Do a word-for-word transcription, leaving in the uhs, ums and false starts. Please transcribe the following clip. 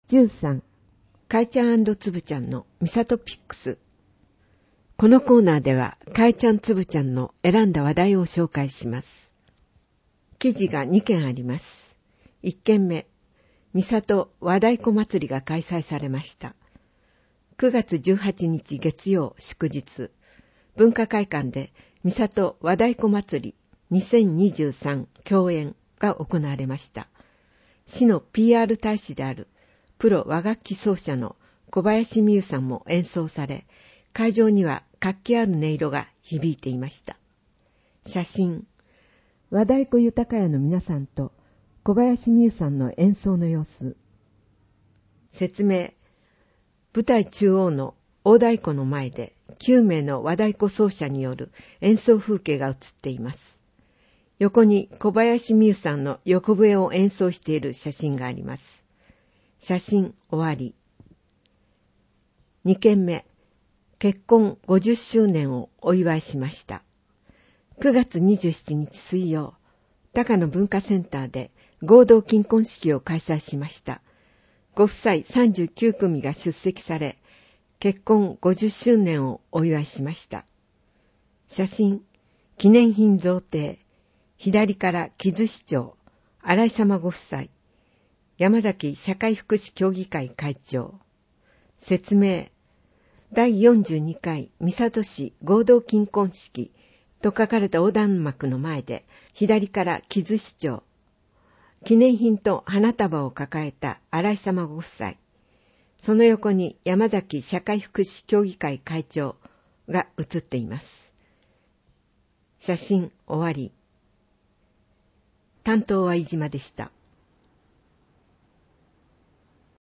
じゅうさん、かいちゃん&つぶちゃんのみさとピックス。このコーナーでは、かいちゃんつぶちゃんの選んだ話題を紹介します。記事がにけんあります。いっけんめ、みさと和太鼓祭りが開催されました。くがつじゅうはちにち月曜祝日、文化会館でみさと和太鼓祭りにせんにじゅうさん共演が行われました。市の ピーアール 大使であるプロ和楽器奏者の小林美優さんも演奏され、会場には活気ある音色が響いていました。写真、和太鼓豊屋の皆さんと小林美優さんの演奏の様子。説明、舞台中央の大太鼓の前できゅうめいの和太鼓奏者による演奏風景が映っています。横に小林美優さんの横笛を演奏している写真があります。写真終わり。にけんめ、結婚ごじゅっしゅうねんをお祝いしました。くがつにじゅうしちにち水曜、高野文化センターで合同金婚式を開催しました。ご夫妻さんじゅうきゅうくみが出席され、結婚ごじゅっしゅうねんをお祝いしました。写真、記念品贈呈、左から木津市長、新井様ご夫妻、山崎社会福祉協議会会長。説明、だいよんじゅうにかい三郷市合同金婚式と書かれた横断幕の前で、左から木津市長、記念品と花束を抱えた新井様ご夫妻、その横に山崎社会福祉協議会会長が写っています。写真終わり。担当は飯島でした。